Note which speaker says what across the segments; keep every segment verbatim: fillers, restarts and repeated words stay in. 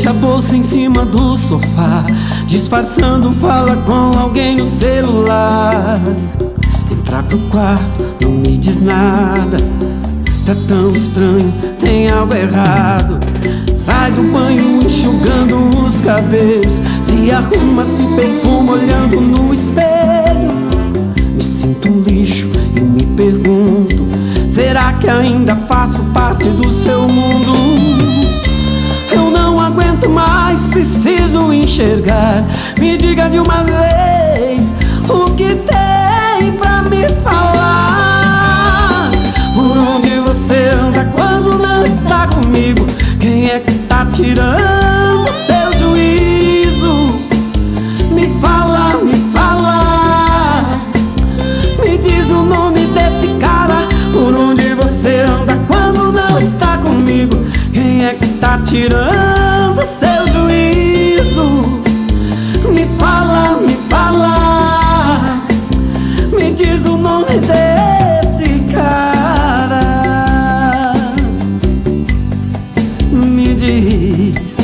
Speaker 1: deixa a bolsa em cima do sofá, disfarçando fala com alguém no celular. Entra pro quarto, não me diz nada, tá tão estranho, tem algo errado. Sai do banho enxugando os cabelos, se arruma, se perfuma olhando no espelho. Me sinto um lixo e me pergunto, será que ainda faço parte do seu mundo? Eu não aguento mais, preciso enxergar. Me diga de uma vez o que tem pra me falar. Por onde você anda quando não está comigo? Quem é que tá tirando seu juízo? Me fala, me fala, me diz o nome desse cara. Por onde você anda quando não está comigo? Quem é que tá tirando seu juízo? Me fala, me fala, me diz o nome desse cara. Me diz.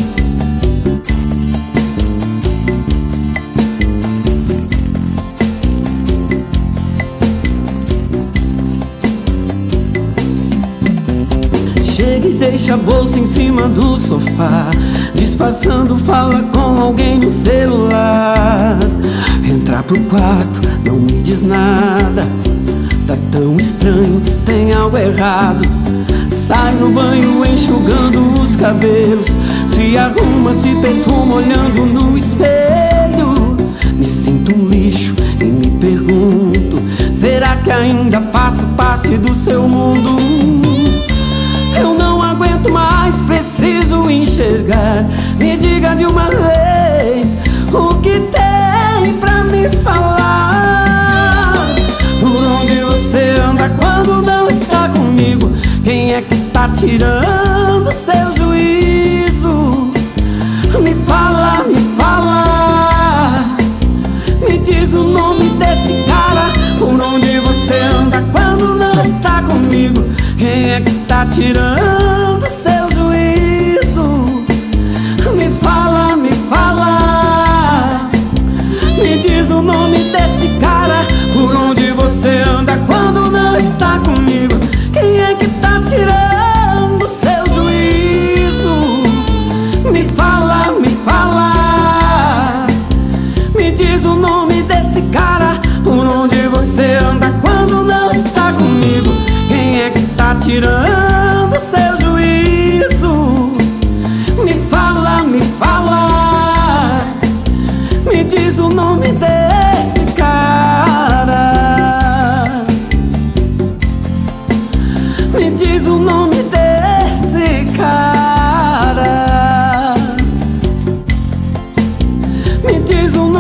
Speaker 1: Chega e deixa a bolsa em cima do sofá, disfarçando fala com alguém no celular. Entra pro quarto, não me diz nada, tá tão estranho, tem algo errado. Sai no banho enxugando os cabelos, se arruma, se perfuma olhando no espelho. Me sinto um lixo e me pergunto, será que ainda faço parte do seu mundo? Eu não aguento mais, preciso enxergar. Me diga de uma vez o que tem pra me falar. Por onde você anda quando não está comigo? Quem é que tá tirando seu juízo? Me fala, me fala, me diz o nome desse cara. Por onde você anda quando não está comigo? Quem é que tá tirando seu juízo? Me fala, me fala, me diz o nome desse cara. Por onde você anda quando não está comigo? Quem é que tá tirando seu juízo? Me fala, me fala, me diz o nome desse cara. Por onde você anda quando não está comigo? Quem é que tá tirando seu juízo? Me fala, me fala, me diz o nome desse cara. Me diz o nome desse cara. Me diz o